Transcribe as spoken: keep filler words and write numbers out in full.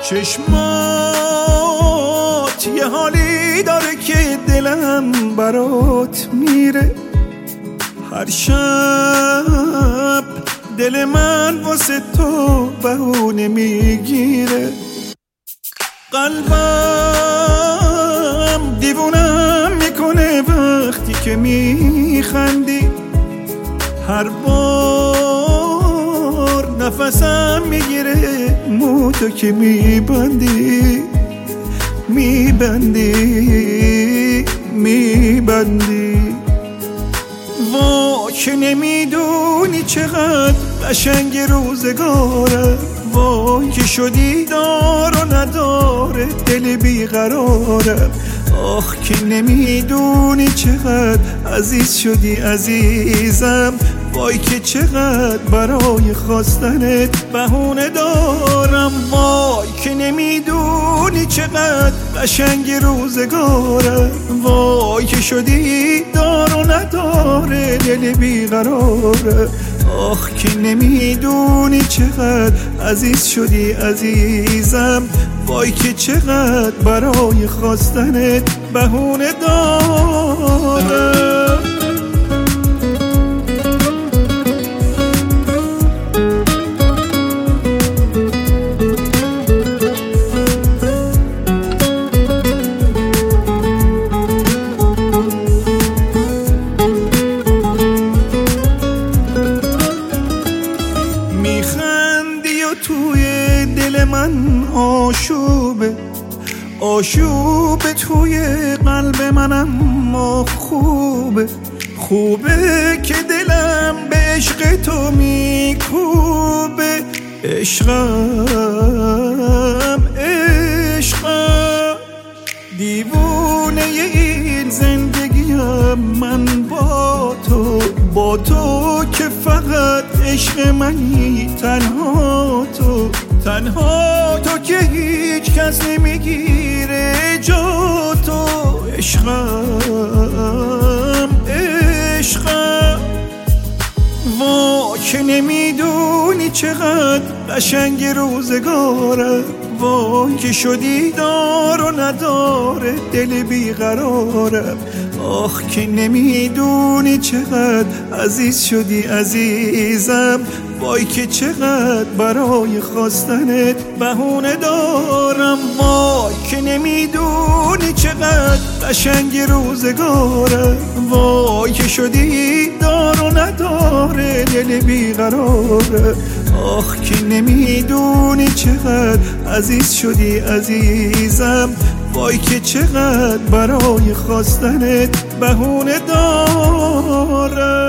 چشمات یه حالی داره که دلم برات میره، هر شب دل من واسه تو بهونه میگیره، قلبم دیوونم میکنه وقتی که میخندی، هر بار نفسم میگیره مو تو که میبندی میبندی میبندی. وا که نمیدونی چقدر قشنگ روزگاره، وای که شدی دار و نداره دل بیقراره، آخ که نمیدونی چقدر عزیز شدی عزیزم، وای که چقدر برای خواستنت بهونه دارم، وای که نمیدونی چقدر قشنگ روزگاره، وای که شدی دار و نداره دل بیقراره، آخ که نمیدونی چقدر عزیز شدی عزیزم، وای که چقدر برای خواستنت بهونه دارم. میخندی و توی دل من آشوبه، آشوبه توی قلب منم ما خوبه، خوبه که دلم به عشق تو میکوبه، عشقم عشقم دیوونه این زندگیم من با تو، با تو که فقط عشق منی، تنها تو تنها تو که هیچ کس نمیگیره جا تو، عشقم عشقم وا که نمیدونی چقدر قشنگ روزگاره، وای که شدی دار و نداره دل بیقراره، آخ که نمیدونی چقدر عزیز شدی عزیزم، وای که چقدر برای خواستنت بهونه دارم، وای که نمیدونی چقدر قشنگ روزگاره، وای که شدی دار و نداره دل بیقراره، آخ که نمیدونی چقدر عزیز شدی عزیزم، وای که چقدر برای خواستنت بهونه دارم.